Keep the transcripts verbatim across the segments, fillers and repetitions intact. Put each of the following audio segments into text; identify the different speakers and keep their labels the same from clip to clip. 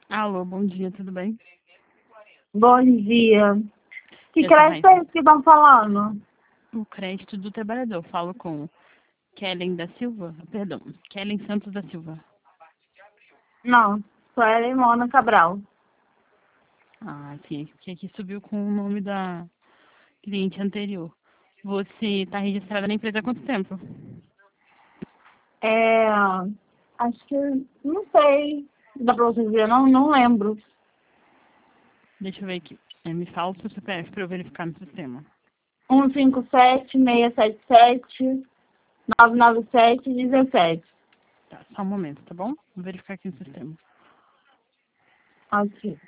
Speaker 1: Alô, bom dia, tudo bem?
Speaker 2: Bom dia. Que
Speaker 1: Eu
Speaker 2: crédito é esse que estão falando?
Speaker 1: O crédito do trabalhador. Falo com Kellen da Silva, perdão, Kellen Santos da Silva.
Speaker 2: Não, sou a Elemona Cabral.
Speaker 1: Ah, sim, porque aqui subiu com o nome da cliente anterior. Você está registrada na empresa há quanto tempo?
Speaker 2: É, acho que, não sei, dá pra você ver, não, não lembro.
Speaker 1: Deixa eu ver aqui. É, me fala o seu C P F para eu verificar no sistema.
Speaker 2: um cinco sete, seis sete sete, nove nove sete, dezessete.
Speaker 1: Tá, só um momento, tá bom? Vou verificar aqui no sistema.
Speaker 2: Ok.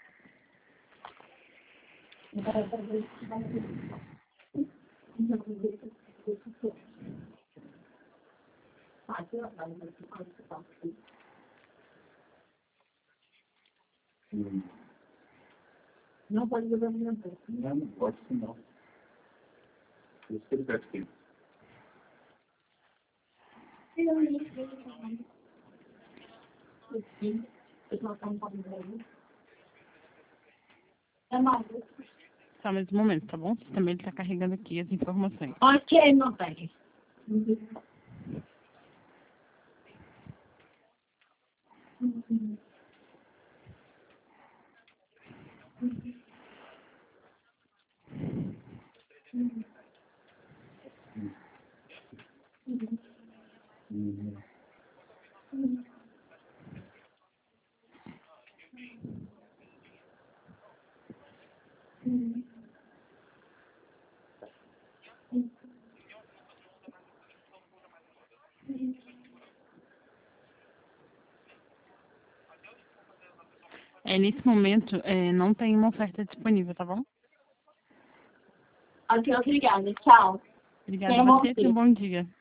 Speaker 3: Hum.
Speaker 2: Não pode ver a minha boca.
Speaker 3: Não, não pode sim, não. Isso que ele pede aqui.
Speaker 2: É mais.
Speaker 1: Só mais um momento, tá bom? O sistema está carregando aqui as informações.
Speaker 2: Ok, meu bem.
Speaker 3: Uhum.
Speaker 1: É, nesse momento, é, não tem uma oferta disponível, tá bom?
Speaker 2: Ok, obrigada. Tchau.
Speaker 1: Obrigada
Speaker 2: Tenha
Speaker 1: a
Speaker 2: bom
Speaker 1: você e
Speaker 2: dia.
Speaker 1: um bom dia.